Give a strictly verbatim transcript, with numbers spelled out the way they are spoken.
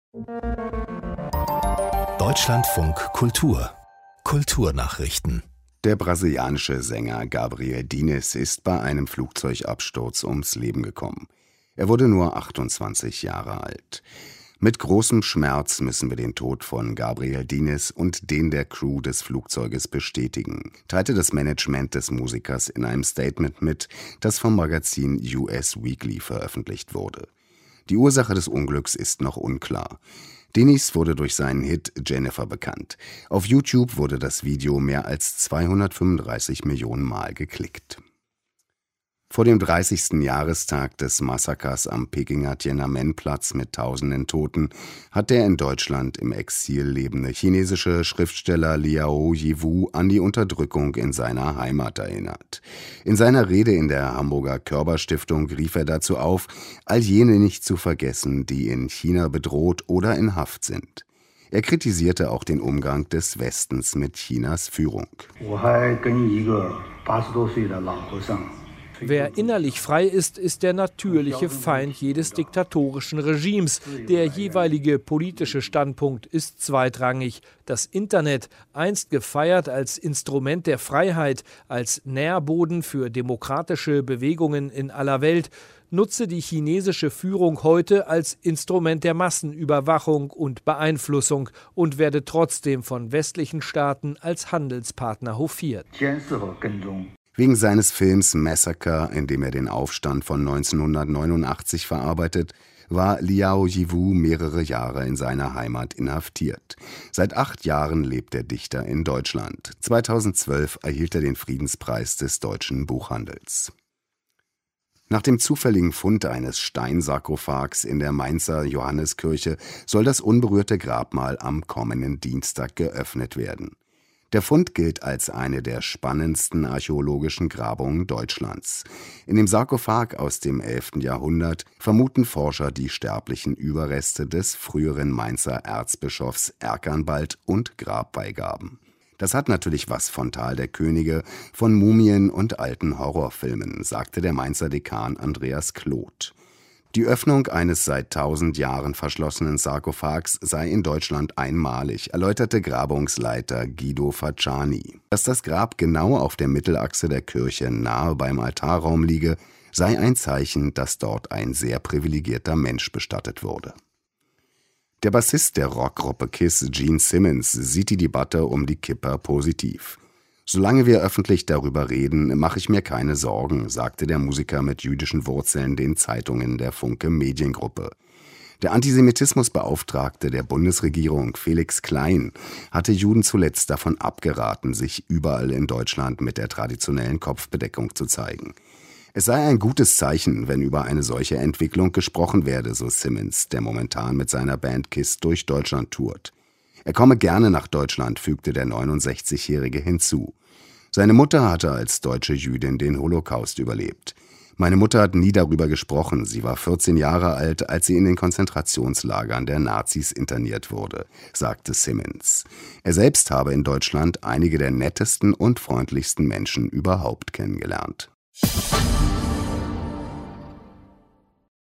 Deutschlandfunk Kultur Kulturnachrichten. Der brasilianische Sänger Gabriel Diniz ist bei einem Flugzeugabsturz ums Leben gekommen. Er wurde nur achtundzwanzig Jahre alt. Mit großem Schmerz müssen wir den Tod von Gabriel Diniz und den der Crew des Flugzeuges bestätigen, teilte das Management des Musikers in einem Statement mit, das vom Magazin U S Weekly veröffentlicht wurde. Die Ursache des Unglücks ist noch unklar. Diniz wurde durch seinen Hit Jennifer bekannt. Auf YouTube wurde das Video mehr als zweihundertfünfunddreißig Millionen Mal geklickt. Vor dem dreißigsten Jahrestag des Massakers am Pekinger Tiananmen-Platz mit tausenden Toten hat der in Deutschland im Exil lebende chinesische Schriftsteller Liao Yiwu an die Unterdrückung in seiner Heimat erinnert. In seiner Rede in der Hamburger Körber-Stiftung rief er dazu auf, all jene nicht zu vergessen, die in China bedroht oder in Haft sind. Er kritisierte auch den Umgang des Westens mit Chinas Führung. Wer innerlich frei ist, ist der natürliche Feind jedes diktatorischen Regimes. Der jeweilige politische Standpunkt ist zweitrangig. Das Internet, einst gefeiert als Instrument der Freiheit, als Nährboden für demokratische Bewegungen in aller Welt, nutze die chinesische Führung heute als Instrument der Massenüberwachung und Beeinflussung und werde trotzdem von westlichen Staaten als Handelspartner hofiert. Wegen seines Films Massacre, in dem er den Aufstand von neunzehnhundertneunundachtzig verarbeitet, war Liao Yiwu mehrere Jahre in seiner Heimat inhaftiert. Seit acht Jahren lebt der Dichter in Deutschland. zweitausendzwölf erhielt er den Friedenspreis des deutschen Buchhandels. Nach dem zufälligen Fund eines Steinsarkophags in der Mainzer Johanneskirche soll das unberührte Grabmal am kommenden Dienstag geöffnet werden. Der Fund gilt als eine der spannendsten archäologischen Grabungen Deutschlands. In dem Sarkophag aus dem elften Jahrhundert vermuten Forscher die sterblichen Überreste des früheren Mainzer Erzbischofs Erkanbald und Grabbeigaben. Das hat natürlich was von Tal der Könige, von Mumien und alten Horrorfilmen, sagte der Mainzer Dekan Andreas Kloth. Die Öffnung eines seit tausend Jahren verschlossenen Sarkophags sei in Deutschland einmalig, erläuterte Grabungsleiter Guido Facciani. Dass das Grab genau auf der Mittelachse der Kirche nahe beim Altarraum liege, sei ein Zeichen, dass dort ein sehr privilegierter Mensch bestattet wurde. Der Bassist der Rockgruppe Kiss, Gene Simmons, sieht die Debatte um die Kipper positiv. Solange wir öffentlich darüber reden, mache ich mir keine Sorgen, sagte der Musiker mit jüdischen Wurzeln den Zeitungen der Funke Mediengruppe. Der Antisemitismusbeauftragte der Bundesregierung, Felix Klein, hatte Juden zuletzt davon abgeraten, sich überall in Deutschland mit der traditionellen Kopfbedeckung zu zeigen. Es sei ein gutes Zeichen, wenn über eine solche Entwicklung gesprochen werde, so Simmons, der momentan mit seiner Band Kiss durch Deutschland tourt. Er komme gerne nach Deutschland, fügte der neunundsechzigjährige hinzu. Seine Mutter hatte als deutsche Jüdin den Holocaust überlebt. Meine Mutter hat nie darüber gesprochen. Sie war vierzehn Jahre alt, als sie in den Konzentrationslagern der Nazis interniert wurde, sagte Simmons. Er selbst habe in Deutschland einige der nettesten und freundlichsten Menschen überhaupt kennengelernt.